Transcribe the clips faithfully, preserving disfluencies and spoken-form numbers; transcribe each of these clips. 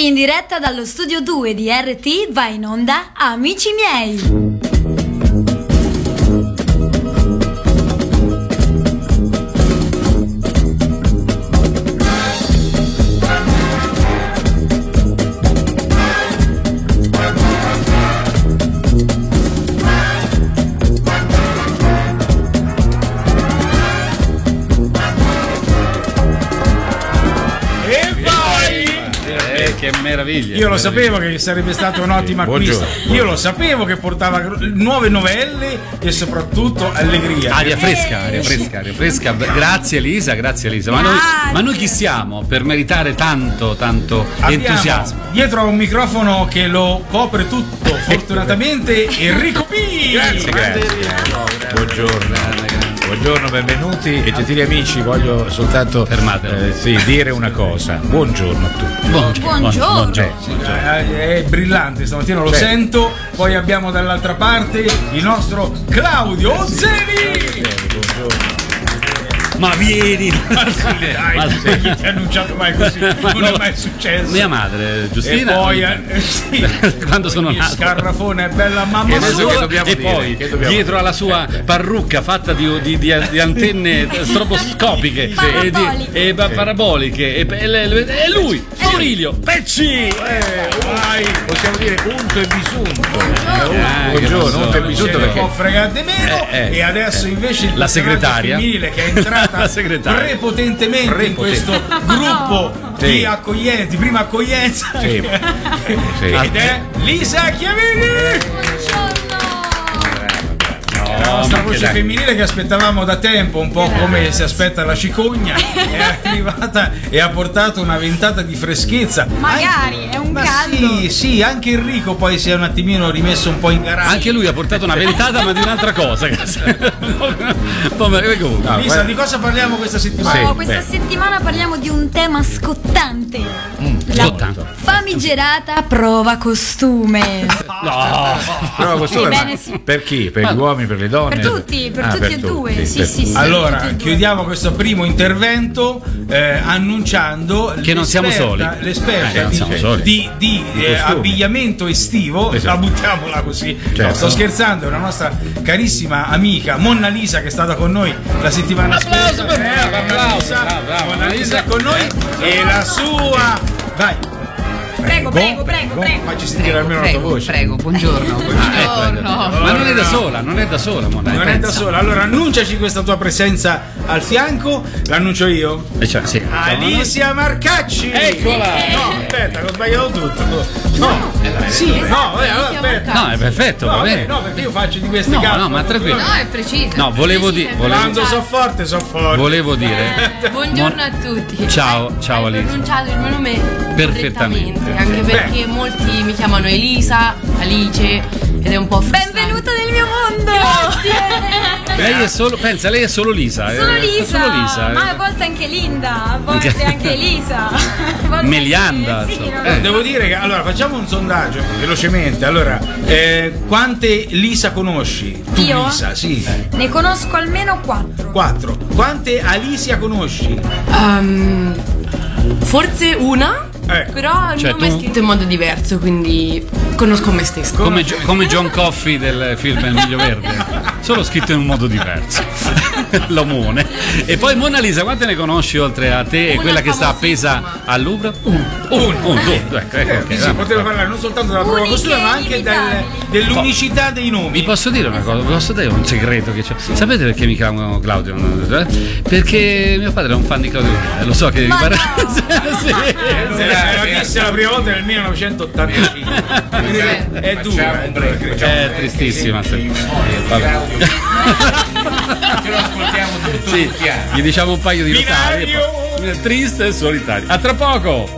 In diretta dallo studio due di R T I va in onda Amici miei. Che meraviglia! Io lo sapevo che sarebbe stato un ottimo acquisto. Io lo sapevo che portava nuove novelle e soprattutto allegria. Aria fresca, aria fresca, aria fresca. Grazie Elisa, grazie Elisa. Ma noi, ma noi chi siamo per meritare tanto, tanto Abbiamo entusiasmo? Dietro a un microfono che lo copre tutto, fortunatamente, Enrico P. Grazie, grazie. Buongiorno. Buongiorno, benvenuti e gentili amici, voglio soltanto eh, sì, dire una cosa. Buongiorno a tutti. Buongiorno. Buongiorno. Eh, è brillante, stamattina lo certo. sento. Poi abbiamo dall'altra parte il nostro Claudio Ozzeni. Buongiorno. Ma vieni! Ma sì, dai, Ma- chi ti ha annunciato mai così? Ma Non no, è mai successo. Mia madre, Giustina. E poi ogni eh, sì, quando sono il nato. scarrafone è bella mamma E, adesso sua. che dobbiamo e dire? poi Che dobbiamo dietro dire? alla sua parrucca fatta di, di- di- di antenne stroboscopiche Sì. e, di- Paraboliche. e pa- paraboliche e, e, le- le- e lui, Aurilio Pecci. Eh, vai, possiamo dire punto e bisunto. Ah, che Buongiorno, non so, punto e Ce bisunto ne può perché fregare di meno. Eh, eh. E adesso invece il La personaggio segretaria. femminile che è entrata La segretaria. prepotentemente in Prepotente. questo gruppo Sì. di accoglienza, di prima accoglienza. Sì. Sì. Ed è Lisa Chiavini. La nostra ma che voce dai. femminile che aspettavamo da tempo, un po' come si aspetta la cicogna, è arrivata e ha portato una ventata di freschezza. Magari, è un Ma caldo. sì, sì, anche Enrico poi si è un attimino rimesso un po' in garage. Anche lui ha portato una ventata ma di un'altra cosa. Vabbè, comunque. No, Lisa, guarda- di cosa parliamo questa settimana? Sì. Oh, questa beh. settimana parliamo di un tema scottante. La Scottante. famigerata prova costume. No. Però questo Ebbene è sì. per chi? Per gli uomini, per le donne? Per tutti, per Ah, tutti e due. Sì, per sì, tutti. sì. Allora, tutti e due. chiudiamo questo primo intervento eh, annunciando Che non siamo l'esperta- soli. l'esperta Eh, non di, siamo soli. di, di, eh, costumi. abbigliamento estivo. Esatto. La buttiamola così. Certo. No, sto scherzando, è una nostra carissima amica Monna Lisa che è stata con noi la settimana Applauso scorsa. per me, Eh, Monna applauso, Lisa, bravo, bravo. Monna Lisa è con noi e la sua. Vai. Prego, prego, prego, prego. Facci sentire almeno la tua Prego, voce. prego, buongiorno. Buongiorno. Ma non è da sola, non è da sola, Mona. Non è da sola, allora annunciaci questa tua presenza al fianco, l'annuncio io. Eh, cioè, sì. Alicia Marcacci! Eccola! No, aspetta, che ho sbagliato tutto. No, sì, no, vabbè, allora, aspetta. No, è perfetto, No, va vabbè, bene. no, perché io faccio di queste No, gaffe. no, ma tranquillo. No, è preciso. No, volevo dire, volevo, Quando so forte, so forte. volevo dire. Buongiorno a tutti. Ciao, ciao Hai Alice. pronunciato il mio nome Perfettamente. correttamente, anche perché molti mi chiamano Elisa, Alice ed è un po' frustrante. Benvenuta nel mio mondo! Lei è solo, pensa, lei è solo Lisa. Solo eh, Lisa, Solo Lisa. eh. ma a volte anche Linda, a volte anche Elisa. a volte Melianda, anche- sì, insomma. vabbè. Eh. Devo dire che allora facciamo un sondaggio velocemente. Allora, eh, quante Lisa conosci? Tu Io? Lisa, sì. Ne conosco almeno quattro. Quattro. Quante Alicia conosci? Ehm, forse una, Eh. però il Cioè, nome tu- è scritto in modo diverso, quindi conosco me stesso. Come, Gio- come John Coffey del film Il Miglio Verde, solo scritto in un modo diverso. L'omone. E poi Mona Lisa, quante ne conosci oltre a te e Una quella che sta famosissima. appesa al Louvre? Un, un, un, due, due, ecco, ecco, Eh, ok, si va. poteva parlare non soltanto della prova Uniche costume, ma e anche del- inimitabili. dell'unicità dei nomi. Vi posso dire una cosa, vi posso dire un segreto che c'è. Sapete perché mi chiamo Claudio? Eh? Perché mio padre è un fan di Claudio Ranieri, lo so che vi Ma pare. no! Sì. Se la, la disse la prima volta nel millenovecentottantacinque. È dura, è dura. È tristissima. Sì. Vabbè. Ce lo ascoltiamo tutto Sì, insieme. gli diciamo un paio di notari. e Binario! poi- Triste e solitario. A tra poco!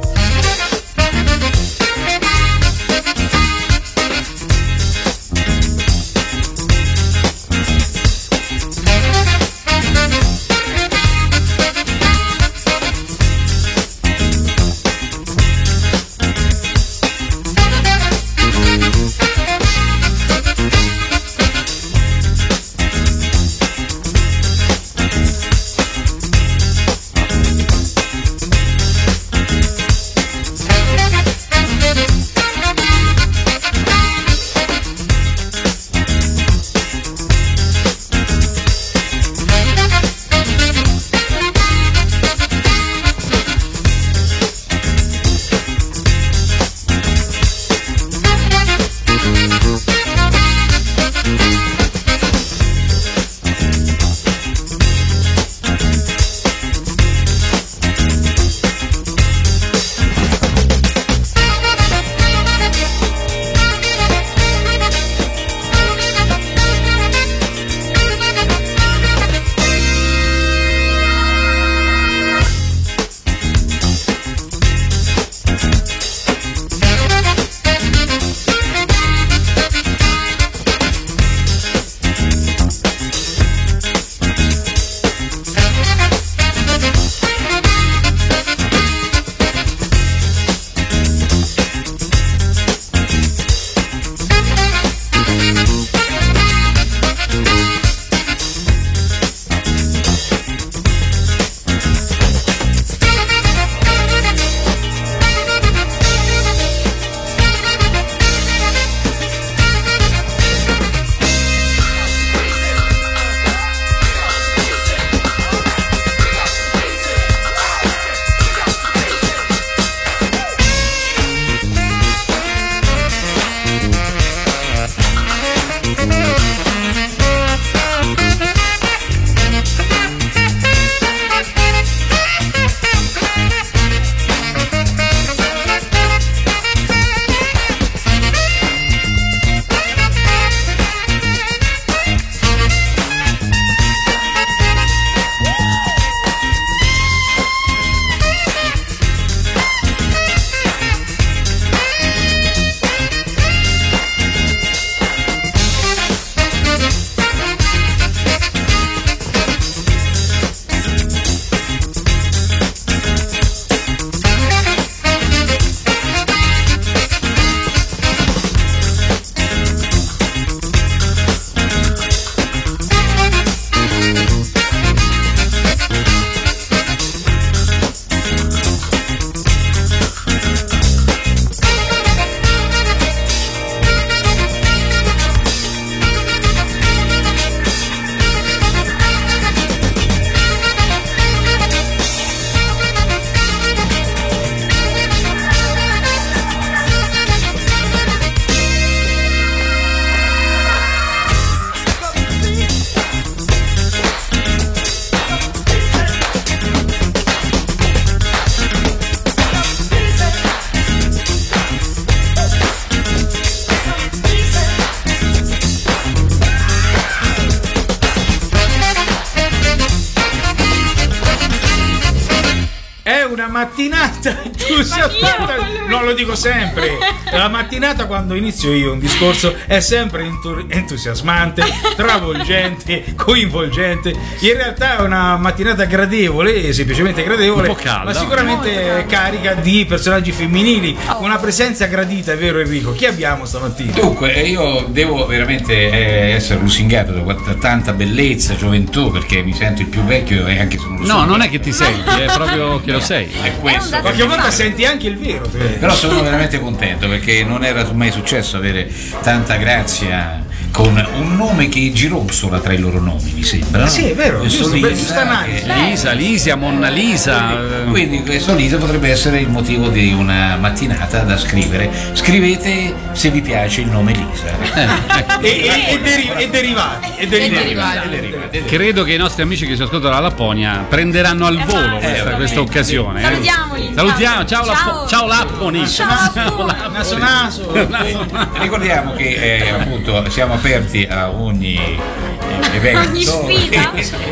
mattinata entusiasmante, non lo dico sempre, la mattinata quando inizio io un discorso è sempre entu- entusiasmante, travolgente, coinvolgente. In realtà è una mattinata gradevole, semplicemente gradevole, un po' calda, ma sicuramente carica di personaggi femminili, una presenza gradita, è vero Enrico? Chi abbiamo stamattina? Dunque, io devo veramente eh, essere lusingato da, da tanta bellezza, gioventù, perché mi sento il più vecchio e anche se non lo sono. No, non è che ti senti, è proprio che lo sei. È questo. Qualche volta senti anche il vero. Però sono veramente contento perché non era mai successo avere tanta grazia con un nome che gironzola tra i loro nomi, mi sembra. No? Sì, è vero, Questo giusto, Lisa, beh, giusta analisi. che- Lisa, Lisia, Monna Lisa. Quindi questo Lisa potrebbe essere il motivo di una mattinata da scrivere. Scrivete se vi piace il nome Lisa. E, e- e deri- e derivati. E derivati. derivati. Credo che i nostri amici che si ascoltano alla Lapponia prenderanno al volo questa, questa occasione. eh. Salutiamoli. Salutiamo, ciao, Ciao. Lappo- ciao Lapponi. Ciao, Lapponi. Naso naso. Ricordiamo che eh, appunto siamo aperti a ogni eh, evento. Ogni sfida.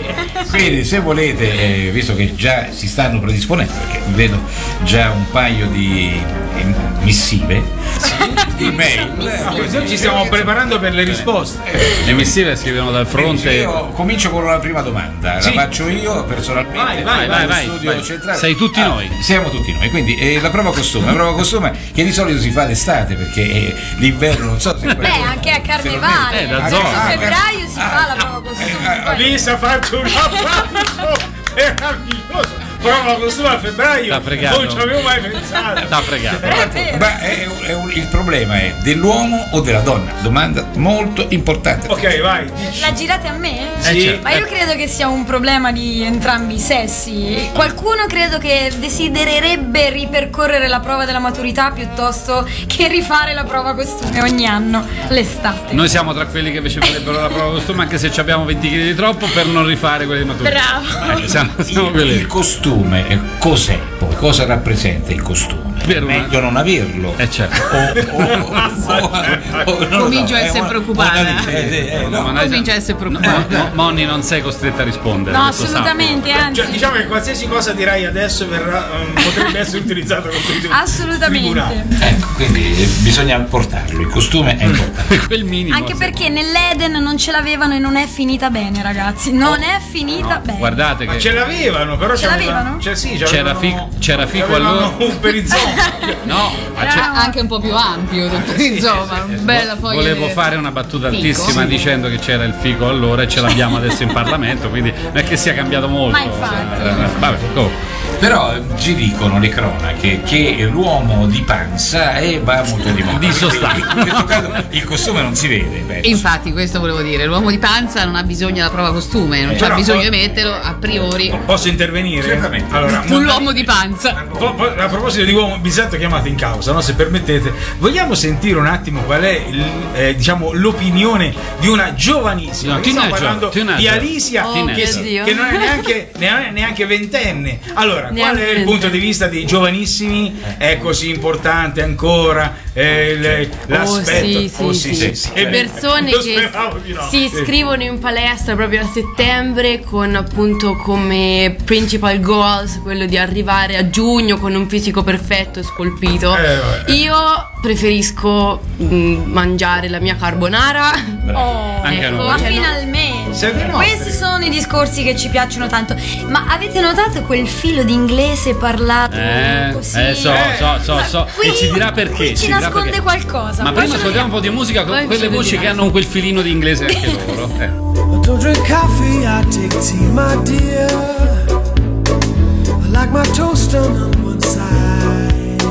Quindi se volete, eh, visto che già si stanno predisponendo, perché vedo già un paio di eh, missive, di mail. Noi ci stiamo preparando per le risposte. Le missive scrivono dal fronte. Io comincio con una prima domanda, Sì. la faccio io personalmente. Vai, vai, vai, allo vai, studio vai. centrale. Sei tutti Ah, noi. Siamo tutti noi. Quindi eh, la prova costume, la prova costume che di solito si fa d'estate perché eh, l'inverno non so se Beh, anche a Carnevale. Eh, da Adesso zona. a febbraio si Ah, fa la ah, prova costume. eh, Poi- Lisa, faccio un applauso meraviglioso. Prova costume a febbraio. T'ha fregato. Non ci avevo mai pensato. T'ha fregato. È vero. Ma è un- è un- il problema è dell'uomo o della donna? Domanda molto importante. Ok, vai. dici. La girate a me? Sì. certo. Ma io credo che sia un problema di entrambi i sessi. Qualcuno credo che desidererebbe ripercorrere la prova della maturità piuttosto che rifare la prova costume ogni anno l'estate. Noi siamo tra quelli che invece vorrebbero la prova costume, anche se ci abbiamo venti chili di troppo, per non rifare quelli di maturità. Bravo. Eh, siamo, siamo Il, quelli. il costume eh, cos'è poi? Cosa rappresenta il costume? Per una- Meglio non averlo. Eh certo. O- o- o- o- non lo Comincio a è essere una- preoccupata. una- eh, eh, eh, no. Ma noi Comincia a essere preoccupata. Mo- Mo- Monni, non sei costretta a rispondere. No, questo assolutamente, sappi. anzi. Cioè, diciamo che qualsiasi cosa dirai adesso verrà, um, potrebbe essere utilizzata contro il Assolutamente. Ecco, quindi eh, bisogna portarlo. Il costume è importante. Quel minimo. Anche sì. perché nell'Eden non ce l'avevano e non è finita bene, ragazzi. Non è finita No, bene. guardate Ma che ce l'avevano, però Ce c'avevano- l'avevano? Cioè, sì, C'era c'avevano- Fico- c'era Fico c'avevano allora? un perizoma. no, ma c'è- Era anche un po' più ampio, insomma, bella foglia volevo di- fare una battuta Fico. altissima dicendo che c'era il fico allora e ce l'abbiamo adesso in Parlamento, quindi non è che sia cambiato molto. Ma infatti. Eh, Vabbè, comunque. Però eh, ci dicono le cronache che l'uomo di panza eh, va molto di moda. Di sostanza. In questo caso il costume non si vede. penso. Infatti, questo volevo dire, l'uomo di panza non ha bisogno della prova costume, non c'ha Però- bisogno di metterlo a priori. Posso intervenire? Certamente. Allora, Sull'uomo di panza. Po- po- a proposito di uomo, mi sento chiamato in causa, no? Se permettete, vogliamo sentire un attimo qual è il, eh, diciamo, l'opinione di una giovanissima. No, Perché stiamo teenager, parlando teenager. di Alicia, Oh, che, mio si- Dio. che non è neanche, neanche, neanche ventenne. Allora, qual Neanche è il ventenne. punto di vista dei giovanissimi? È così importante ancora eh, il- l'aspetto? Oh, sì, Oh, sì, sì. sì. Persone Lo che speravo di no. si Sì. iscrivono in palestra proprio a settembre con appunto come principal goals quello di arrivare a giugno con un fisico perfetto e scolpito. Eh, vabbè. Io preferisco mh, mangiare la mia carbonara. Oh, Anche a ecco, noi. ma cioè, no- finalmente. Siete nostri. Questi sono i discorsi che ci piacciono tanto. Ma avete notato quel filo di inglese parlato Eh, così? eh, so, so, so, so. Qui- E ci dirà perché. qui ci ci dirà nasconde perché. qualcosa. Ma Poi prima ce lo ascoltiamo un po' di musica con Poi quelle ce lo voci dirà. che hanno quel filino di inglese anche loro. Eh. I don't drink coffee, I take tea, my dear. I like my toast done on one side.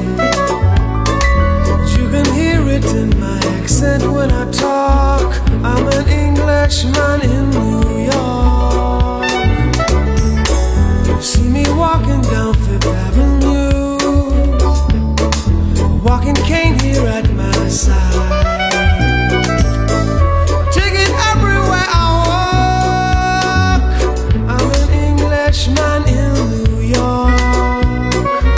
You can hear it in my accent when I talk. I'm an Englishman in New York. You see me walking down Fifth Avenue, a walking cane here at my side. Take it everywhere I walk. I'm an Englishman in New York.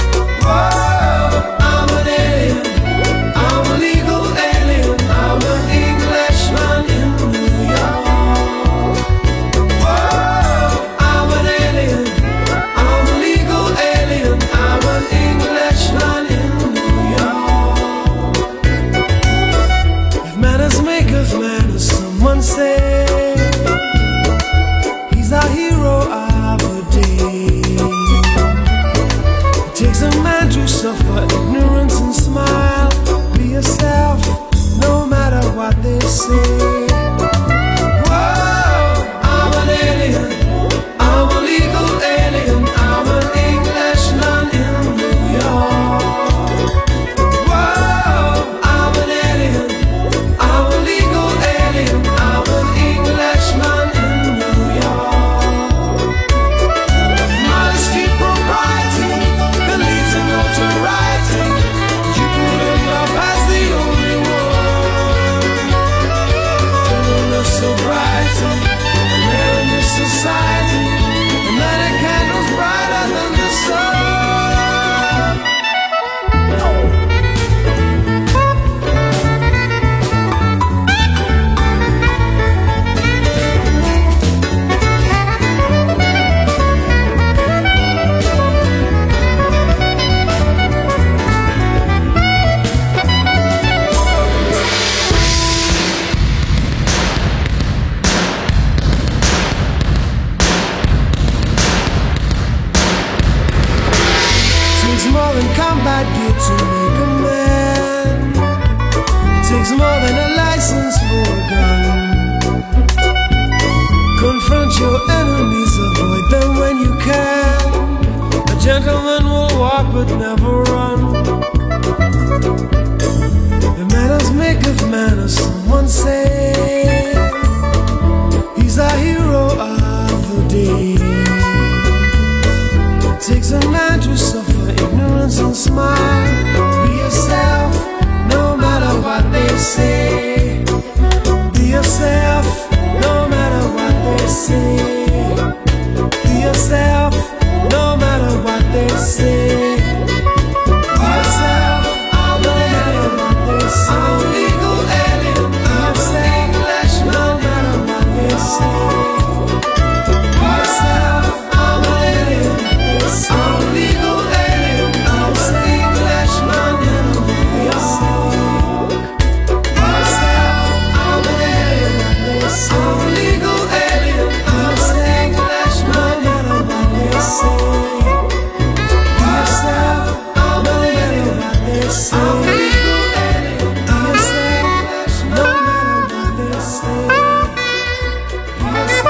your enemies, avoid them when you can. A gentleman will walk but never run. The manners maketh manners, someone say. He's a hero of the day. It takes a man to suffer ignorance and smile. Be yourself, no matter what they say. Be yourself, no matter what they say. Be yourself, no matter what they say. Be yourself, no matter what they say. I'm a legal alien, I'm a English, no matter what they say. Be yourself, I'm a alien, I'm a legal alien, I'm a English, no matter what they say. Be yourself, I'm a alien, I'm a legal alien, I'm a English, no matter what they say. Be yourself, I'm a alien, I'm a legal alien, I'm a no matter what they say. Be yourself.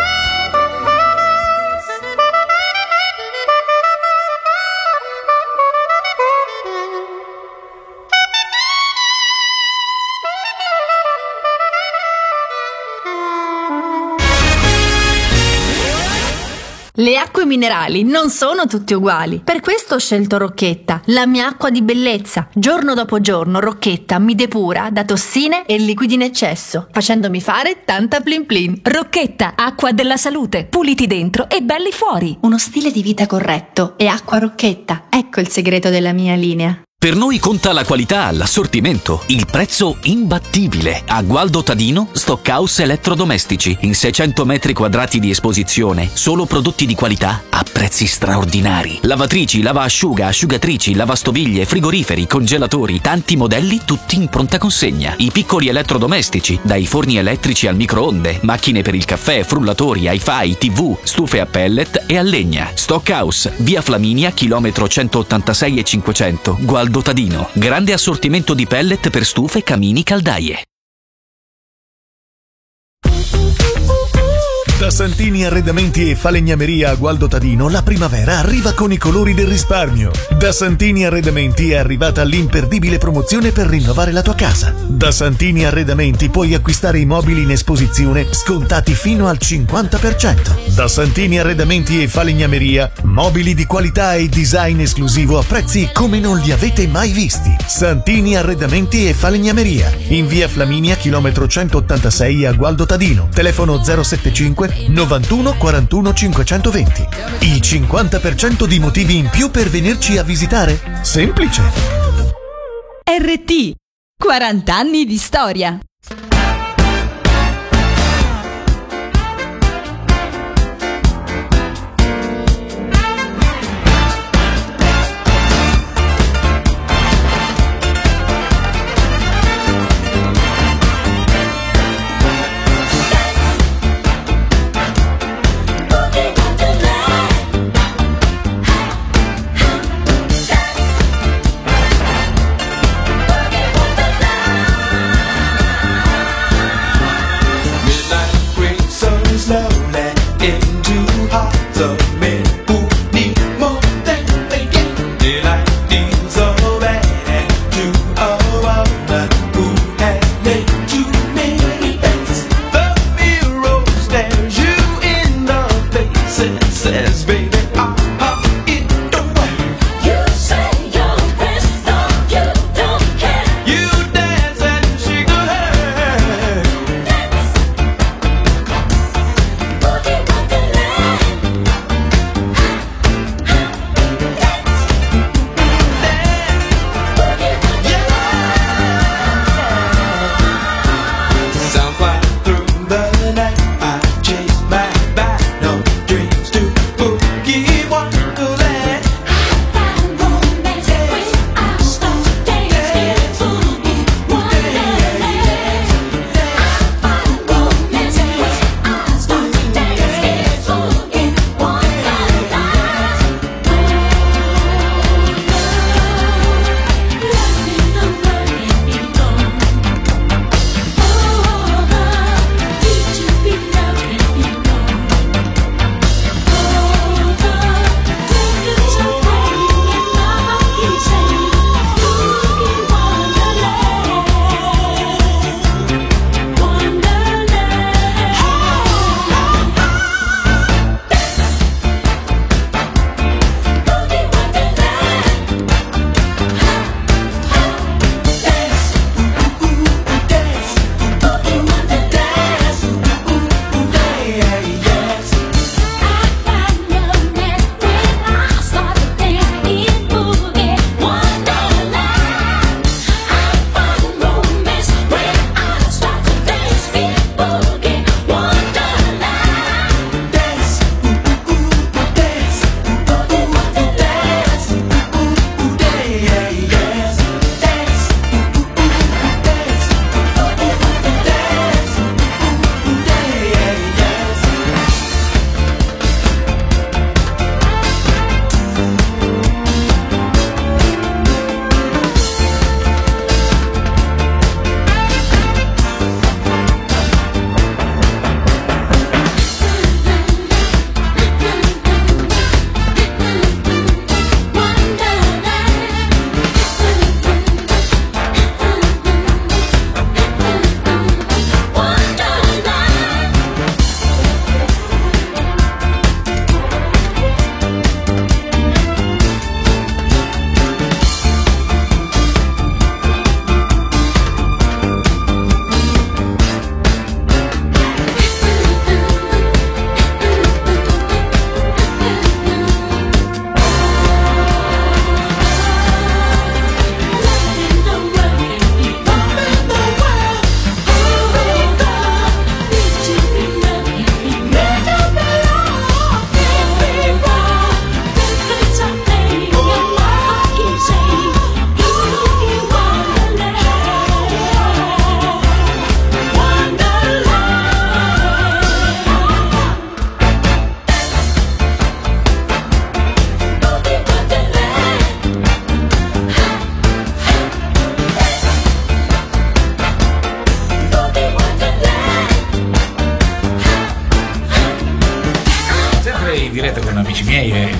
Le acque minerali non sono tutte uguali. Per questo ho scelto Rocchetta, la mia acqua di bellezza. Giorno dopo giorno Rocchetta mi depura da tossine e liquidi in eccesso, facendomi fare tanta plin plin. Rocchetta, acqua della salute, puliti dentro e belli fuori. Uno stile di vita corretto e acqua Rocchetta. Ecco il segreto della mia linea. Per noi conta la qualità, l'assortimento, il prezzo imbattibile. A Gualdo Tadino, Stockhouse Elettrodomestici. In seicento metri quadrati di esposizione, solo prodotti di qualità a prezzi straordinari. Lavatrici, lavaasciuga, asciugatrici, lavastoviglie, frigoriferi, congelatori, tanti modelli tutti in pronta consegna. I piccoli elettrodomestici, dai forni elettrici al microonde, macchine per il caffè, frullatori, hi-fi, tv, stufe a pellet e a legna. Stockhouse, via Flaminia, chilometro centottantasei e cinquecento, Gualdo Tadino. Grande assortimento di pellet per stufe, camini, caldaie. Da Santini Arredamenti e Falegnameria a Gualdo Tadino la primavera arriva con i colori del risparmio. Da Santini Arredamenti è arrivata l'imperdibile promozione per rinnovare la tua casa. Da Santini Arredamenti puoi acquistare i mobili in esposizione scontati fino al cinquanta per cento. Da Santini Arredamenti e Falegnameria, mobili di qualità e design esclusivo a prezzi come non li avete mai visti. Santini Arredamenti e Falegnameria, in via Flaminia, chilometro centottantasei a Gualdo Tadino. Telefono zero settantacinque novantuno quarantuno cinquecentoventi. Il cinquanta per cento di motivi in più per venirci a visitare? Semplice. R T, quaranta anni di storia.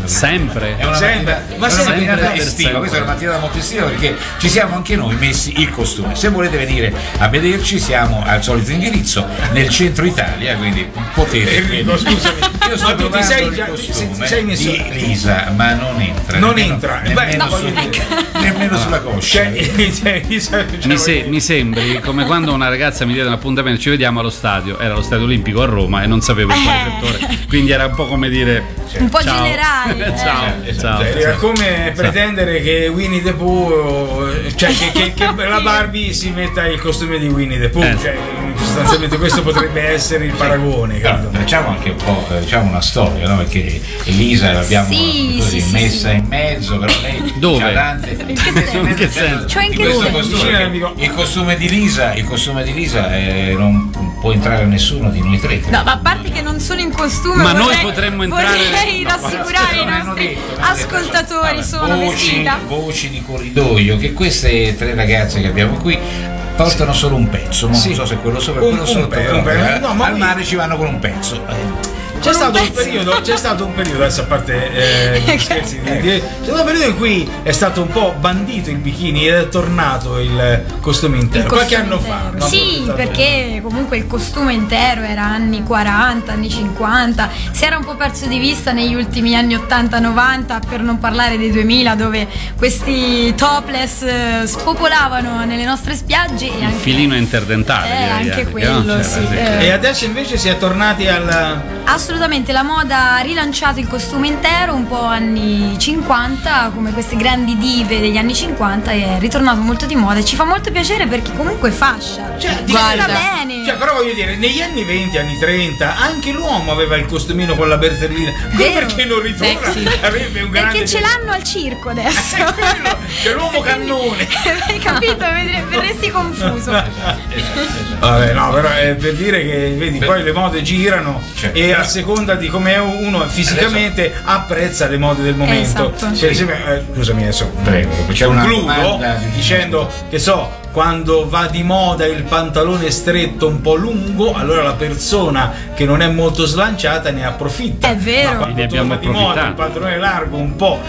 Sempre. È una Sempre. mattinata, Ma è una sempre mattinata per estiva, sempre. questa è una mattinata molto estiva perché ci siamo anche noi messi il costume. Se volete venire a vederci siamo al solito indirizzo nel centro Italia, quindi potete. Enrico, scusami. Io sto Ma tu ti trovando sei il già- ti- costume ti sei messo- di Lisa, ma non entra. Non nemmeno- entra. nemmeno, Beh, no, su- ecco. nemmeno sulla coscia. Cioè, cioè, cioè, Mi, se- mi sembri come quando una ragazza mi diede un appuntamento, ci vediamo allo stadio, era lo stadio olimpico a Roma e non sapevo in quale Eh. settore, quindi era un po' come dire Un po' ciao. generale, eh. ciao, ciao. Cioè, era come pretendere che Winnie the Pooh, cioè che, che- che la Barbie si metta il costume di Winnie the Pooh, Eh. cioè, sostanzialmente questo potrebbe essere il paragone. Però credo. facciamo anche un po' eh, diciamo una storia, no? Perché Elisa l'abbiamo Sì, così sì, sì, messa sì. in mezzo, però lei Dove? c'ha tante. In che senso? In che senso? Cioè, in Di che questo senso? costume, Vicino, perché il costume di Lisa, il costume di Lisa eh, non può entrare nessuno di noi tre. No, ma a parte che non sono in costume, Ma noi vorrei- potremmo entrare- Vorrei No, rassicurare i non hanno nostri detto, non hanno detto. ascoltatori, Allora, sono voci, vestita. voci di corridoio che queste tre ragazze che abbiamo qui portano solo un pezzo, ma Sì. non so se quello sopra Un- quello un sotto, pe- però, un pe- eh, no, ma al qui- mare ci vanno con un pezzo. Eh, C'è Con un stato, un pezzo. periodo, c'è stato un periodo, adesso a parte eh, gli scherzi, di- di- c'è stato un periodo in cui è stato un po' bandito il bikini ed è tornato il costume intero, Il qualche costume anno fa. intero. no? È Sì, stato- perché comunque il costume intero era anni quaranta, anni cinquanta, si era un po' perso di vista negli ultimi anni ottanta novanta, per non parlare dei duemila, dove questi topless eh, spopolavano nelle nostre spiagge e Il anche, filino interdentale, Eh, direi anche anche, quello, no? sì, C'era, eh. E adesso invece si è tornati al... assolutamente la moda ha rilanciato il costume intero un po' anni cinquanta, come queste grandi dive degli anni cinquanta, e è ritornato molto di moda e ci fa molto piacere perché comunque è fascia. Cioè, ti sta guarda. bene. Cioè, però voglio dire, negli anni venti, anni trenta, anche l'uomo aveva il costumino con la bertellina. Qui Vero. perché non ritorna? Sexy. Avrebbe un grande... Perché ce l'hanno al circo adesso. È quello, c'è l'uomo cannone. Hai capito? Vedre- Verresti confuso. Vabbè, no, però è per dire che vedi, poi le mode girano Cioè, e a però- seconda di come è uno fisicamente apprezza le mode del momento. Esatto. Per esempio, eh, scusami adesso, Prego, c'è una concludo domanda di- dicendo che so, quando va di moda il pantalone stretto un po' lungo, allora la persona che non è molto slanciata ne approfitta. È vero. Ma quando Ne abbiamo torna di moda il approfittato. pantalone largo un po'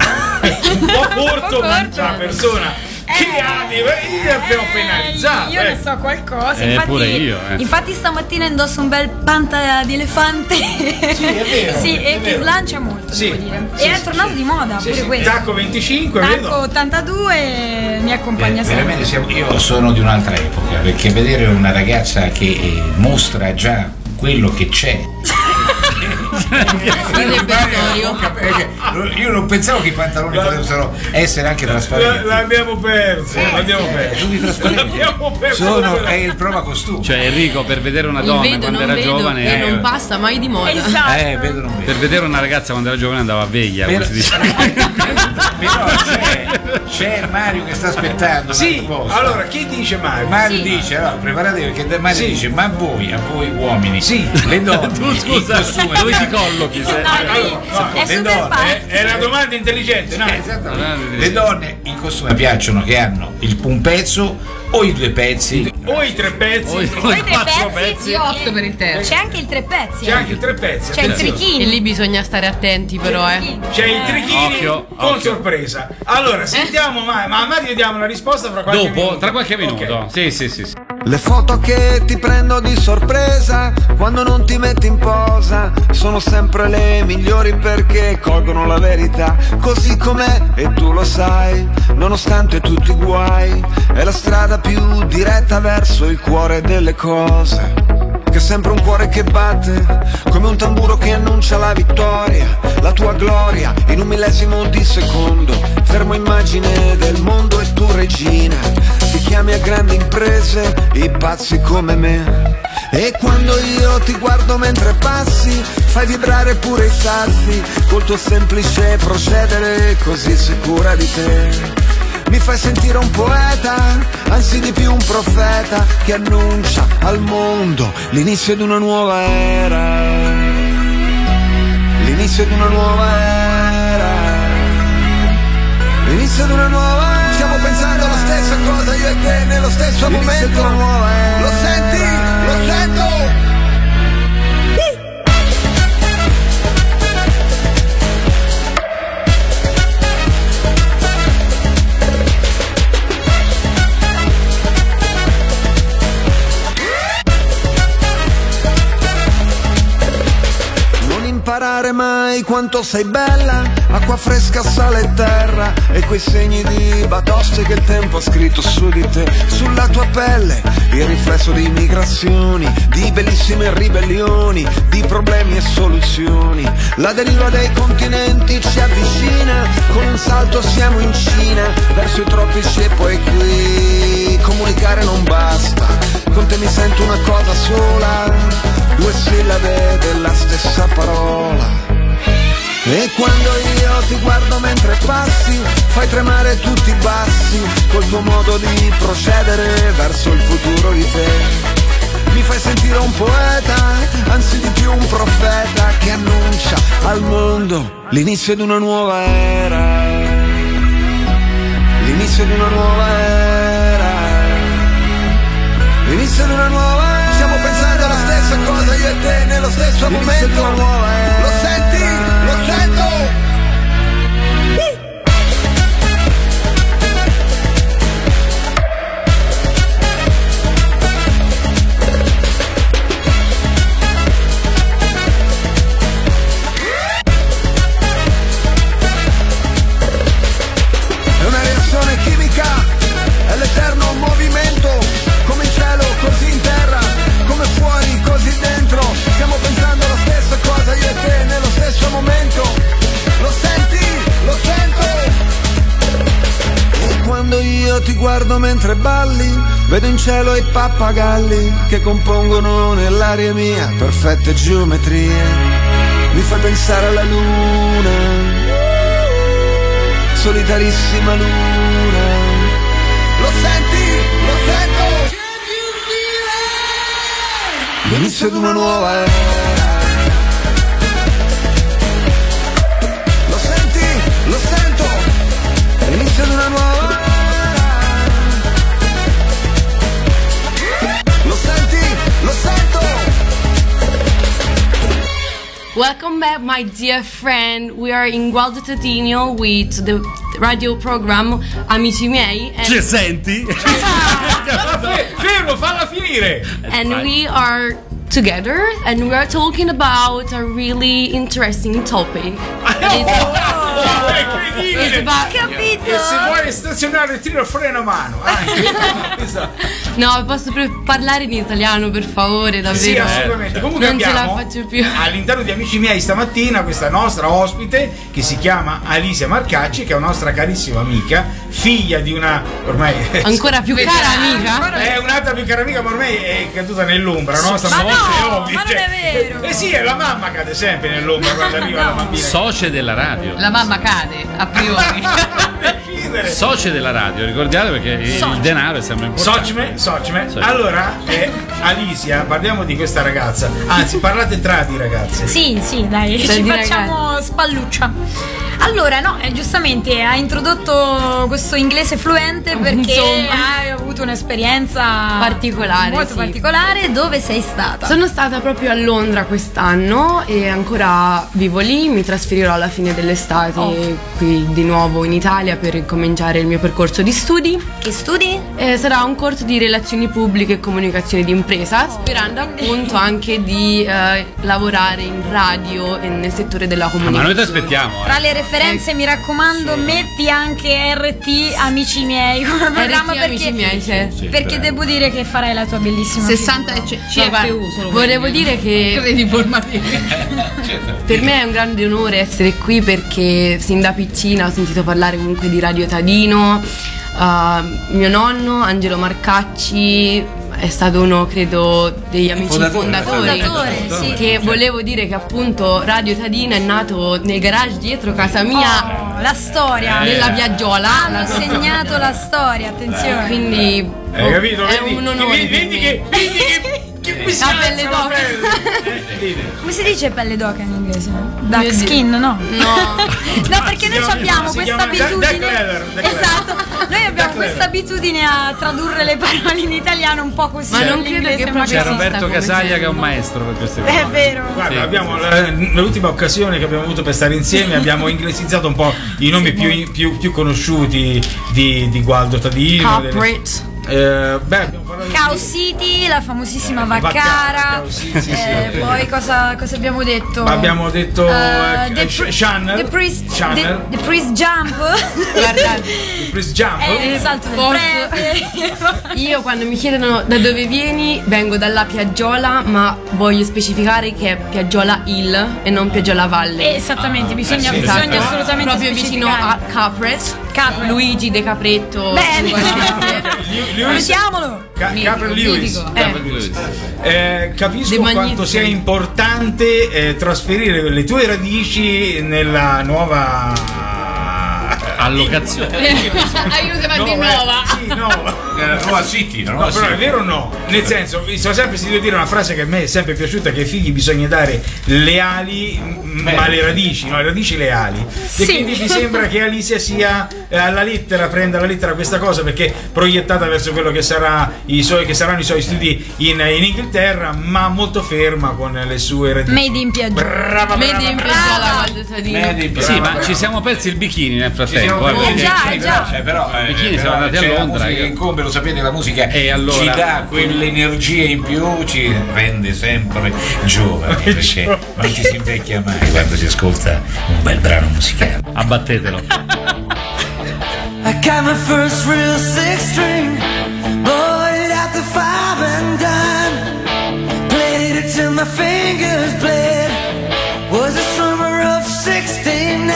un po' corto, ma corto. la persona che ha di li abbiamo penalizzato. Io eh. ne so qualcosa. Eh, infatti, pure io, eh. infatti stamattina indosso un bel panta di elefante. Sì, è vero, Sì, è e che vero. slancia molto, Sì, devo dire. sì, e è sì, tornato sì. di moda Sì, pure sì. questo. Tacco venticinque, Tacco vedo. ottantadue mi accompagna Eh, sempre. veramente siamo- io sono di un'altra epoca perché vedere una ragazza che eh, mostra già quello che c'è Il repertorio. io non pensavo che i pantaloni potessero essere anche La- trasparenti. L'abbiamo perso, l'abbiamo perso. Tutti trasparenti. L'abbiamo perso. Sono, è il prova costume. Cioè Enrico, per vedere una Il donna vedo, quando non era vedo, giovane e eh, non passa mai di moda. Esatto. Eh, vedo non vedo. per vedere una ragazza quando era giovane andava a veglia, come Però, si dice. però c'è, c'è Mario che sta aspettando. una Sì, risposta. allora chi dice Mario? Mario Sì. dice, allora preparatevi perché Mario Sì. dice, ma a voi, a voi uomini, Sì. le donne, Tu scusa, il costume, dove ti collochi? se- No, lui no, è le super donne, pazzo. È, è una domanda intelligente, no? Eh, esattamente. Le donne in costume piacciono che hanno il un pezzo o i due pezzi. O i tre pezzi, O i- Poi tre quattro pezzi, pezzi. Io opto per il terzo. C'è anche il tre pezzi. c'è eh. anche i tre pezzi. C'è il attenzione. E trichino. lì bisogna stare attenti però, eh. C'è i trichini Occhio, con occhio. sorpresa. Allora, sentiamo, ma, ma a Mario diamo la risposta fra qualche Dopo, minuto. tra qualche minuto. Ok. Sì, sì, sì, sì. Le foto che ti prendo di sorpresa quando non ti metti in posa sono sempre le migliori perché colgono la verità così com'è e tu lo sai, nonostante tutti i guai, è la strada più diretta verso il cuore delle cose. Che è sempre un cuore che batte come un tamburo che annuncia la vittoria, la tua gloria in un millesimo di secondo, fermo immagine del mondo e tu regina, ti chiami a grandi imprese i pazzi come me. E quando io ti guardo mentre passi fai vibrare pure i sassi col tuo semplice procedere così sicura di te. Mi fai sentire un poeta, anzi di più un profeta che annuncia al mondo l'inizio di una nuova era. L'inizio di una nuova era. L'inizio di una nuova era. Stiamo pensando alla stessa cosa io e te nello stesso momento. Di una nuova era. Lo senti? Lo sento! miei quanto sei bella, acqua fresca, sale e terra, e quei segni di batoste che il tempo ha scritto su di te. Sulla tua pelle il riflesso di migrazioni, di bellissime ribellioni, di problemi e soluzioni. La deriva dei continenti ci avvicina, con un salto siamo in Cina, verso i tropici e poi qui. Comunicare non basta, con te mi sento una cosa sola, due sillabe della stessa parola. E quando io ti guardo mentre passi, fai tremare tutti i bassi, col tuo modo di procedere verso il futuro di te. Mi fai sentire un poeta, anzi di più un profeta, che annuncia al mondo l'inizio di una nuova era. L'inizio di una nuova era. L'inizio di una nuova era. Stiamo pensando alla stessa cosa io e te nello stesso momento. Di una nuova era. Lo senti? Lo sento! È l'eterno movimento, come in cielo, così in terra, come fuori, così dentro. Stiamo pensando alla stessa cosa io e te nello stesso momento. Lo senti? Lo sento! E quando io ti guardo mentre balli, vedo in cielo i pappagalli che compongono nell'aria mia perfette geometrie. Mi fai pensare alla luna, solitarissima luna. Lo senti? Lo sento? L'inizio di una nuova era. Lo senti? Lo sento? L'inizio di una nuova era. Lo senti? Lo sento? Welcome back, my dear friend. We are in Gualdo Tadino with the radio program Amici miei. Ci senti? Fermo, falla finire. And we are together and we are talking about a really interesting topic. Oh, è incredibile. It's about- Capito? E se vuoi stazionare tiro freno a mano anche. Esatto. No, posso pre- parlare in italiano per favore, davvero? Sì, assolutamente. Comunque non ce la abbiamo faccio più. all'interno di Amici miei stamattina questa nostra ospite che si chiama Alicia Marcacci, che è una nostra carissima amica, figlia di una ormai Ancora più cara amica? è un'altra più cara amica, ma ormai è caduta nell'ombra, no? Sta Ma morte, no, è ovvio, ma non cioè. è vero. Eh sì, è la mamma cade sempre nell'ombra quando arriva la bambina. Socie della radio. La mamma cade, a priori. Decidere. Socie della radio, ricordate perché il- il Soci. denaro è sempre importante. Socime, socime. Socime. Allora, eh, Alicia, parliamo di questa ragazza. Anzi, parlate tra di ragazze. Sì, sì, dai, Dai, ci di facciamo spalluccia. Allora, no, eh, giustamente ha introdotto questo inglese fluente perché Insomma. hai avuto un'esperienza Particolare, molto sì. particolare. Dove sei stata? Sono stata proprio a Londra quest'anno e ancora vivo lì, mi trasferirò alla fine dell'estate Oh. qui di nuovo in Italia per cominciare il mio percorso di studi. Che studi? Eh, sarà un corso di relazioni pubbliche e comunicazione d'impresa, sperando appunto anche di eh, lavorare in radio e nel settore della Ah, ma comunicazione. noi ti aspettiamo. Tra Eh. le referenze, mi raccomando, metti anche R T Amici miei come programma, R T Amici perché, miei, sì. Sì, perché spero. devo dire che farai la tua bellissima sessanta figura. C- No, guarda, CFU solo volevo per- dire che Credi formativi. per me è un grande onore essere qui perché sin da piccina ho sentito parlare comunque di Radio Tadino. Uh, mio nonno Angelo Marcacci è stato uno, credo, degli amici Fondatore. fondatori, Fondatore, sì. che volevo dire che appunto Radio Tadino è nato nel garage dietro casa mia, Oh, la storia. nella Piaggiola. Hanno segnato la storia, attenzione. Quindi Hai capito? è Vedi, un onore vedi, per vedi me. che, vedi che, che mi La pelle d'oca. Come si dice pelle d'oca in inglese? Duck Mio Dio. skin, no? No. No, perché noi chiama- abbiamo si questa chiama duck- abitudine. duck leather, duck leather. Esatto. Noi abbiamo Duck questa abitudine a tradurre le parole in italiano un po' così. Ma non credo all'inglese, che ma proprio C'è esista Roberto come Casaglia termine. che è un maestro per queste cose. È vero. Guarda, Sì. abbiamo la- l'ultima occasione che abbiamo avuto per stare insieme, abbiamo inglesizzato un po' i nomi più, più, più conosciuti di, di Gualdo Tadino. delle- Corporate. Eh, beh, abbiamo parlato Chaos City, la famosissima Vaccara, Vaccara. Chaos City, sì, eh, sì. Poi cosa, cosa abbiamo detto? Ma abbiamo detto Uh, eh, the, Ch- Channel. the priest, Channel. The, the priest Jump. Guardate, Il Priest Jump. Eh, il salto del posso- prete. io quando mi chiedono da dove vieni, vengo dalla Piaggiola, ma voglio specificare che è Piaggiola Hill e non Piaggiola Valle. Esattamente, bisogna, eh sì, bisogna esatto. assolutamente Proprio vicino a Capret. Capret. Luigi De Capretto. Bene. Lewis- Salutiamolo. Ca- Mitico, Capra Lewis. mitico. Capra Eh. Lewis. Eh, capisco De quanto Magnifico. sia importante eh, trasferire le tue radici nella nuova Allocazione. Aiuto, ma No, di eh, nuova. sì, no. Nella nuova City, la No, nuova però è City. vero o no? Nel senso, mi sono sempre sentito dire una frase che a me è sempre piaciuta, che ai figli bisogna dare le ali, m- ma le radici, no, le radici le ali. E quindi mi sembra che Alicia sia eh, alla lettera, prenda alla lettera questa cosa, perché proiettata verso quello che sarà i suoi, che saranno i suoi studi in, in Inghilterra, ma molto ferma con le sue radici. Made in Piaggio. Brava, brava, Vedi in brava. Piaggiola Valdo Tadino. Vedi, Sì, brava. ma ci siamo persi il bikini nel Ci frattempo. siamo eh, persi- perché- già, sì, già. però, eh, però, eh, Bikini però siamo andati a c'è la Londra, musica io- che incombe, lo sapete, la musica E allora, ci dà quell'energia in più, ci rende sempre giovani, perché non ci si invecchia mai quando si ascolta un bel brano musicale. Abbattetelo. I got my first real six string, bought it at the five and dime, played it till my fingers bled. Was the summer of sixty-nine.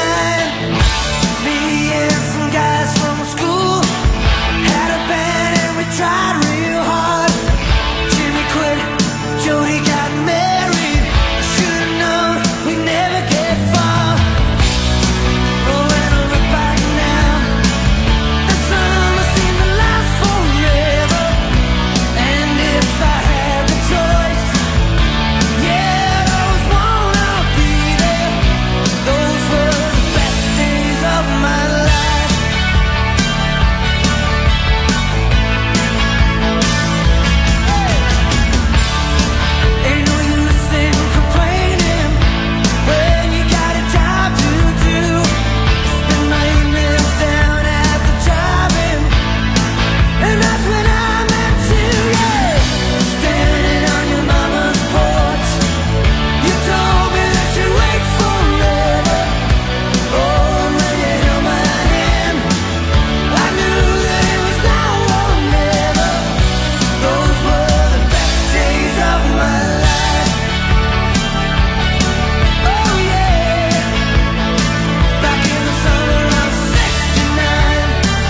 Me and some guys from school had a band and we tried real hard. Jimmy quit, Jody got married. I should've known we never get far. Oh, when I look back now, the summer seemed to last forever. And if I had the choice, yeah, those won't all be there. Those were the best days of my life. Ain't no use in complaining when you got a job to do. Spend my evenings down at the drive-in, and that's when I met you, yeah. Standing on your mama's porch, you told me that you'd wait forever. Oh, when you held my hand, I knew that it was now or never. Those were the best days of my life. Oh yeah, back in the summer of sixty-nine.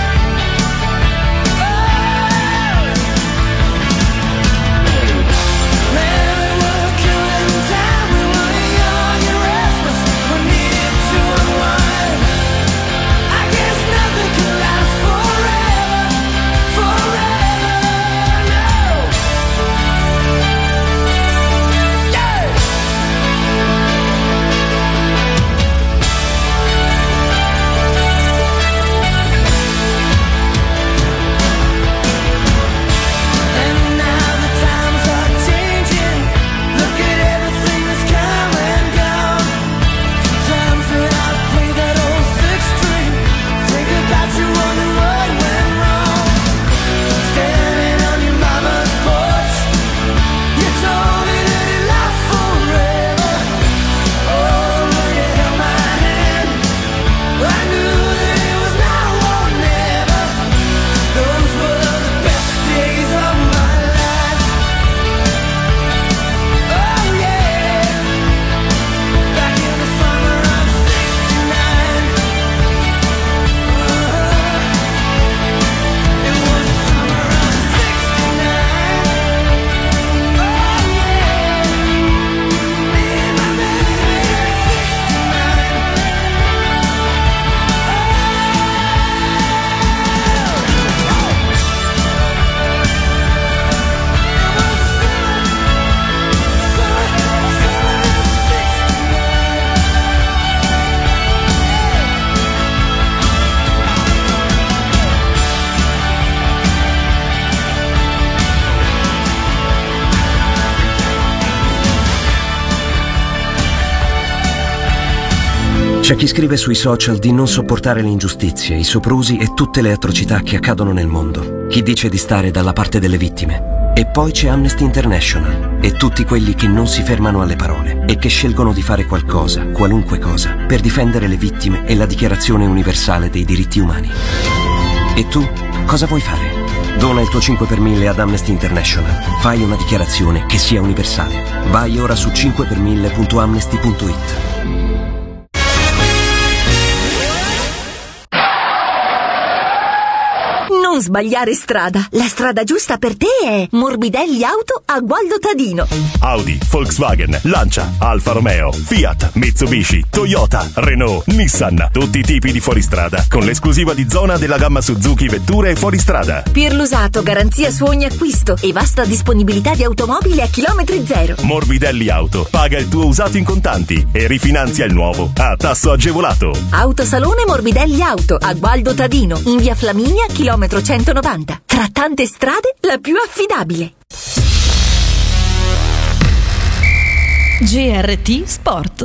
Man, we were killing time. We were young and restless. We needed to unwind. I guess nothing could last forever, forever, no. Yeah. And now the times are changing. Look at everything that's come and gone. Sometimes when I play that old six string, think about you, wonder what went wrong. Standing on your mama's porch, you told me that it lasts forever. Oh, when you held my hand, I knew that it was now or never. Those were the best days of my life. Oh yeah, back in the summer of sixty-nine. It was the summer of sixty-nine. Oh yeah, me and my baby at C'è chi scrive sui social di non sopportare le ingiustizie, i soprusi e tutte le atrocità che accadono nel mondo. chi dice di stare dalla parte delle vittime. E poi c'è Amnesty International e tutti quelli che non si fermano alle parole e che scelgono di fare qualcosa, qualunque cosa, per difendere le vittime e la Dichiarazione Universale dei Diritti Umani. E tu, cosa vuoi fare? Dona il tuo cinque per mille ad Amnesty International. Fai una dichiarazione che sia universale. Vai ora su cinque per mille punto amnesty punto it. Non sbagliare strada. La strada giusta per te è Morbidelli Auto a Gualdo Tadino. Audi, Volkswagen, Lancia, Alfa Romeo, Fiat, Mitsubishi, Toyota, Renault, Nissan. Tutti i tipi di fuoristrada con l'esclusiva di zona della gamma Suzuki Vetture e fuoristrada. Per l'usato, garanzia su ogni acquisto e vasta disponibilità di automobili a chilometri zero. Morbidelli Auto. Paga il tuo usato in contanti e rifinanzia il nuovo a tasso agevolato. Autosalone Morbidelli Auto a Gualdo Tadino, in via Flaminia, chilometro centonovanta. Tra tante strade, la più affidabile. G R T Sport.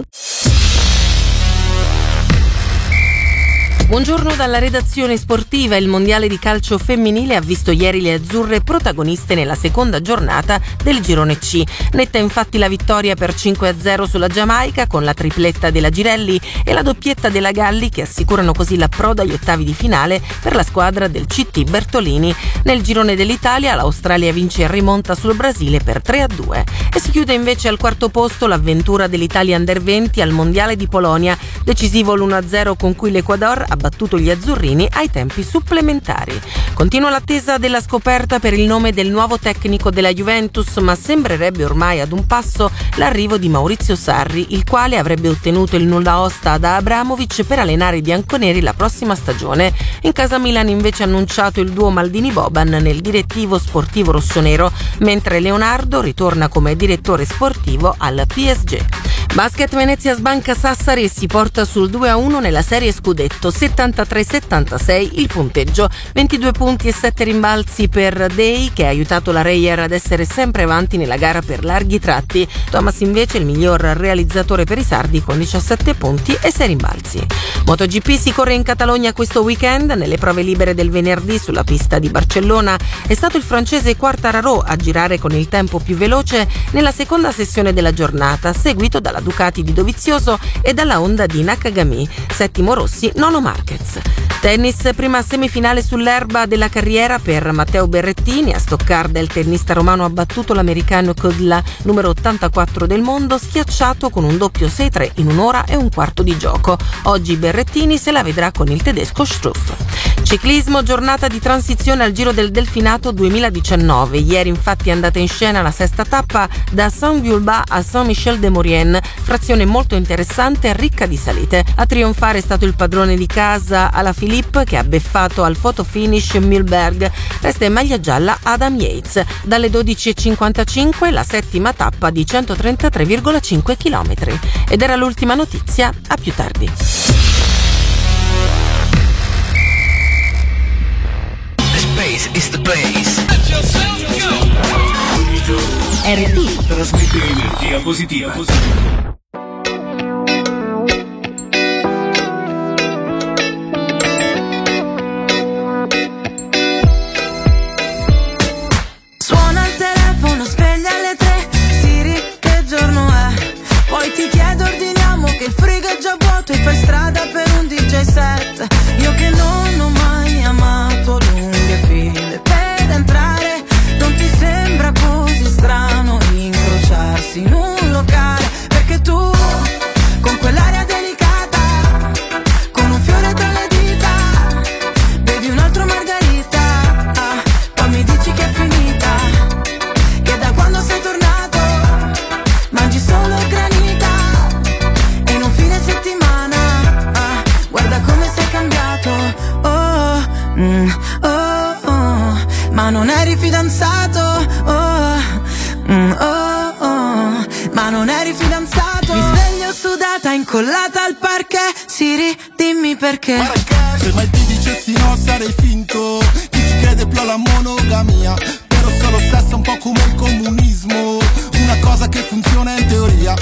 Buongiorno dalla redazione sportiva. Il mondiale di calcio femminile ha visto ieri le azzurre protagoniste nella seconda giornata del girone C. Netta infatti la vittoria per cinque a zero sulla Giamaica con la tripletta della Girelli e la doppietta della Galli, che assicurano così l'approdo agli ottavi di finale per la squadra del C T Bertolini. Nel girone dell'Italia l'Australia vince e rimonta sul Brasile per tre a due. E si chiude invece al quarto posto l'avventura dell'Italia Under venti al mondiale di Polonia. Decisivo l'uno a zero con cui l'Ecuador ha battuto gli azzurrini ai tempi supplementari. Continua l'attesa della scoperta per il nome del nuovo tecnico della Juventus, ma sembrerebbe ormai ad un passo l'arrivo di Maurizio Sarri, il quale avrebbe ottenuto il nulla osta da Abramovic per allenare i bianconeri la prossima stagione. In casa Milan invece ha annunciato il duo Maldini-Boban nel direttivo sportivo rossonero, mentre Leonardo ritorna come direttore sportivo al P S G. Basket Venezia sbanca Sassari e si porta sul due a uno nella serie scudetto, settantatré settantasei il punteggio, ventidue punti e sette rimbalzi per Dei, che ha aiutato la Reyer ad essere sempre avanti nella gara per larghi tratti. Thomas invece il miglior realizzatore per i sardi con diciassette punti e sei rimbalzi. MotoGP si corre in Catalogna questo weekend. Nelle prove libere del venerdì sulla pista di Barcellona è stato il francese Quartararo a girare con il tempo più veloce nella seconda sessione della giornata, seguito dalla Ducati di Dovizioso e dalla Honda di Nakagami. Settimo Rossi, nono Marquez. Tennis, prima semifinale sull'erba della carriera per Matteo Berrettini. A Stoccarda il tennista romano ha battuto l'americano Kudla, numero ottantaquattro del mondo, schiacciato con un doppio sei tre in un'ora e un quarto di gioco. Oggi Berrettini se la vedrà con il tedesco Struff. Ciclismo, giornata di transizione al Giro del Delfinato duemiladiciannove. Ieri infatti è andata in scena la sesta tappa da Saint-Gulbas a Saint-Michel-de-Maurienne, frazione molto interessante e ricca di salite. A trionfare è stato il padrone di casa Alaphilippe, che ha beffato al photo finish Mühlberg. Resta in maglia gialla Adam Yates. Dalle dodici e cinquantacinque la settima tappa di centotrentatré virgola cinque chilometri. Ed era l'ultima notizia, a più tardi. Space is the place. R T trasmette energia positiva. Suona il telefono, sveglia alle tre. Siri, che giorno è? Poi ti chiedo, ordiniamo che il frigo è già vuoto e fai strada per un D J set. Io che non ho mai amato lunghe file per entrare. Non ti sembra così strano incrociarsi in un locale? Perché tu, con quell'aria delicata, con un fiore tra le dita, bevi un altro margarita, poi mi dici che è finita, che da quando sei tornato mangi solo granita, e in un fine settimana guarda come sei cambiato. Oh, mm, oh, oh, ma non eri fidanzato. Oh, mm, oh, oh, ma non eri fidanzato. Mi sveglio sudata, incollata al parquet. Siri, dimmi perché. Se mai ti dicessi no sarei finto. Chi ci crede più alla monogamia? Però solo sesso un po' come il comunismo, una cosa che funziona in teoria. Si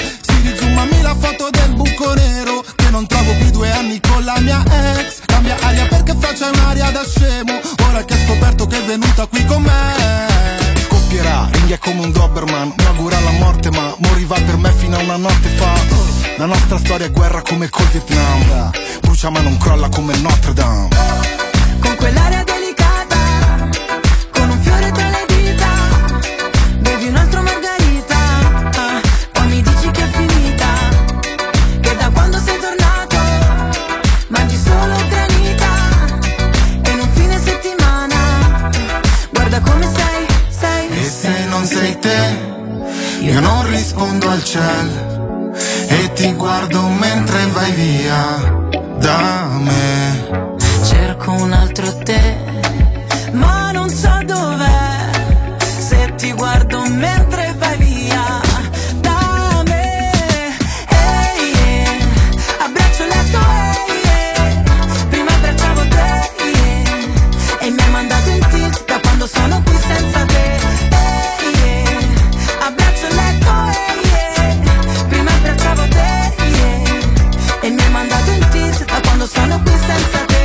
rizoomami la foto del buco nero, che non trovo più due anni con la mia ex. Cambia aria perché faccia un'aria da scemo, ora che ho scoperto che è venuta qui con me. Scoppierà, ringhia come un Doberman, mi augura la morte ma moriva per me fino a una notte fa. La nostra storia è guerra come col Vietnam, brucia ma non crolla come Notre Dame. Con quell'aria delicata, con un fiore tra le dita, bevi un altro margarita, ah, poi mi dici che è finita, che da quando sei tornato mangi solo granita, e in un fine settimana guarda come sei, sei. E se non sei te, io non rispondo al cielo e ti guardo mentre vai via da me. Cerco un altro te, ma non so dov'è, se ti guardo mentre vai via da me. Ehi, yeah. Abbraccio il letto, ehi, yeah. Prima abbracciavo te, yeah. E mi hai mandato in tilt da quando sono qui senza te. Ehi, yeah. Abbraccio il letto, ehi, yeah. Prima abbracciavo te, yeah. E mi hai mandato in tilt da quando sono qui senza te.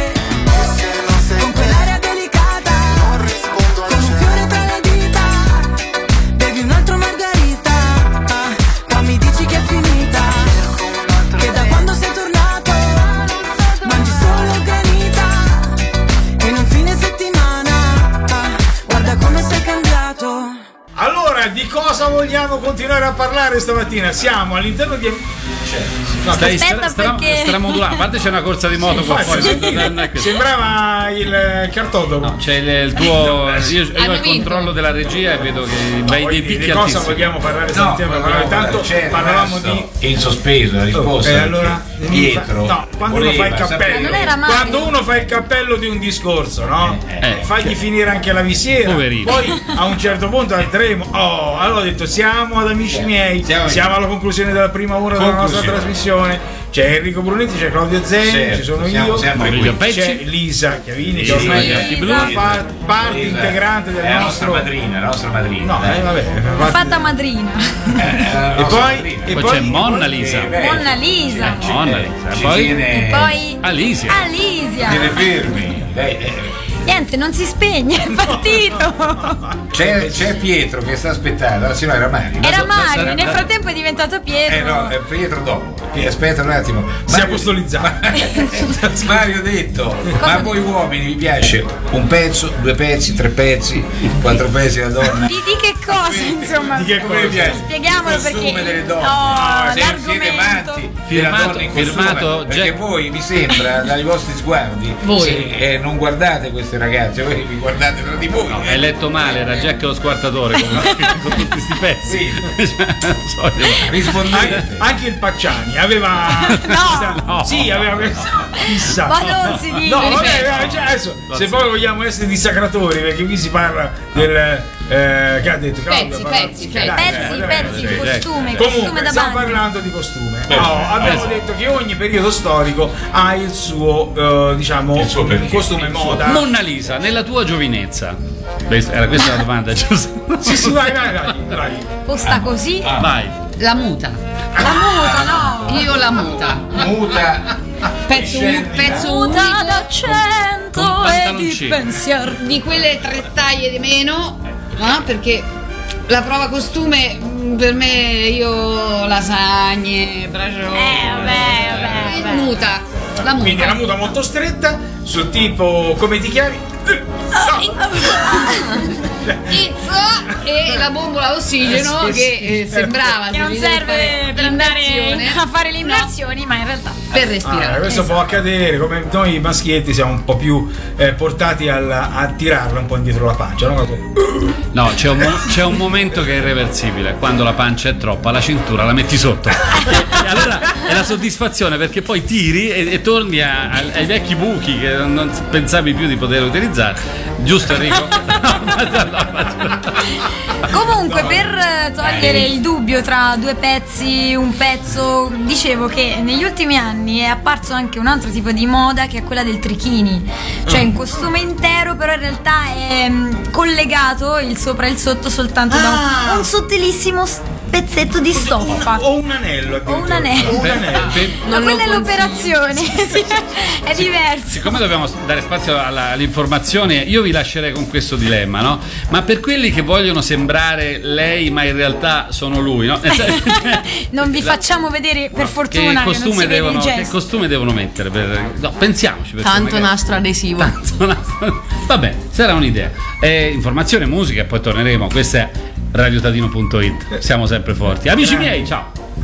Con quell'aria delicata, non rispondo al con un fiore tra le dita, bevi un altro margarita, ah, poi mi dici che è finita, che da quando sei tornato mangi solo granita, e in un fine settimana, ah, guarda come sei cambiato. Allora, di cosa vogliamo continuare a parlare stamattina? Siamo all'interno di... No, stai Aspetta, stra- perché- stramodulando. A parte c'è una corsa di moto qua Infatti, fuori. sì, non è così. sembrava il cartodromo. No, c'è il, il tuo. Io, io ho Hanno il vinto. controllo della regia e vedo che vai dei Di, picchi di cosa altissimi. vogliamo parlare No, stamattina? Parlare tanto c'è parlavamo rimasto di... in sospeso la risposta. Eh, perché allora, Pietro no, quando uno fa il voleva cappello, sapere- non era Mario. quando uno fa il cappello di un discorso, no? Eh, Fagli finire anche la visiera. Poverino. Poi a un certo punto andremo. Oh, allora ho detto siamo ad amici miei, Siamo- siamo alla conclusione della prima ora della nostra Conclusione. trasmissione. C'è Enrico Brunetti, c'è Claudio Zeni, Certo, ci sono siamo io, sempre qui. c'è Lisa Chiavini che Sì, ormai sì, è sì, fa sì. fa parte Lisa integrante del è la nostro. nostra madrina, la nostra madrina. No, dai. eh, vabbè, fa L'ha parte- fatta madrina. Eh, è la E nostra poi, madrina. e Poi poi c'è Monna Lisa. Eh, Monna Lisa. Monna Lisa. ci Poi tiene- E poi Alisia. Alisia. tiene fermi. Lei, eh, Niente, non si spegne, è partito. c'è, c'è Pietro che sta aspettando, sì, no, era Mario. Era so- Mario, so- nel frattempo è diventato Pietro. Eh no, è Pietro dopo. Pie- Aspetta un attimo. si è Mario- apostolizzato. Mario ha detto, ma a voi uomini vi piace un pezzo, due pezzi, tre pezzi, quattro pezzi la donna? Di, di che cosa, insomma? Di che Come vi piace? Spieghiamolo Il costume perché- delle donne. Oh, Se siete l'argomento. amanti della Firmato- donna in costume, firmato perché Jack- voi mi sembra dai vostri sguardi Voi. se, eh, non guardate queste ragazze, voi vi guardate tra di voi. Hai letto male, era Jack lo squartatore con, con tutti questi pezzi. Cioè, non so, io- Rispondete. Anche, anche il Pacciani aveva No. No. sì, aveva questa fissa. Ma non si dice. No, vabbè, ripeto. eh, cioè, adesso, se poi vogliamo essere dissacratori, perché qui si parla del eh, che ha detto Claudio, Pezzi, parla- pezzi, dai, pezzi. Pezzi, eh, pezzi, eh, costume, Comunque, costume da stiamo bagno. parlando di costume. Eh, No, abbiamo eh, detto che ogni periodo storico ha il suo, eh, diciamo, Il suo perché. costume Il suo- moda. Monna Lisa, nella tua giovinezza. Questa- Era questa la domanda, giusto? Sì, sì, vai, vai, vai, vai. Posta così. Vai. La muta. La muta, no. Io la muta. Muta. Pezzo, Scendi. pezzo Muta unico. d'accento Con e di pantaloncini. pensiero. Di quelle tre taglie di meno, no? Perché la prova costume mh, per me io lasagne, braciole. Eh, vabbè, vabbè, vabbè. Muta. La muta. Quindi è una muta molto stretta, sul tipo come ti chiami? Pizza e la bombola d'ossigeno Sì, sì. che eh, sembrava Che non servire serve fare per andare l'immersione, a fare le immersioni, ma in realtà. per Ah, respirare. questo può accadere, come noi maschietti siamo un po' più eh, portati al- a tirarla un po' indietro la pancia, no? No, c'è un, mo- c'è un momento che è irreversibile. Quando la pancia è troppa, la cintura la metti sotto. E allora è la soddisfazione perché poi tiri e, e torni a- a- ai vecchi buchi che non, non pensavi più di poter utilizzare. Giusto, Enrico? Comunque, per eh, togliere il dubbio tra due pezzi, un pezzo, dicevo che negli ultimi anni è apparso anche un altro tipo di moda che è quella del trichini, cioè in costume intero, però in realtà è mm, collegato il sopra e il sotto soltanto da un, un sottilissimo s- pezzetto di stoffa. O un anello. O un anello. O un anello. Ma quella è l'operazione, sì, è diverso. Siccome dobbiamo dare spazio alla, all'informazione, io vi lascerei con questo dilemma, no? Ma per quelli che vogliono sembrare lei, ma in realtà sono lui, no? Non vi facciamo vedere, per fortuna, che costume, che non si vede devono, il che gesto. costume devono mettere? Per, no, pensiamoci. perché Tanto magari- nastro adesivo. Tanto nastro- Vabbè, sarà un'idea. Eh, informazione, musica e poi torneremo. Questa è radiotadino punto it. Siamo sempre forti. Amici miei, ciao.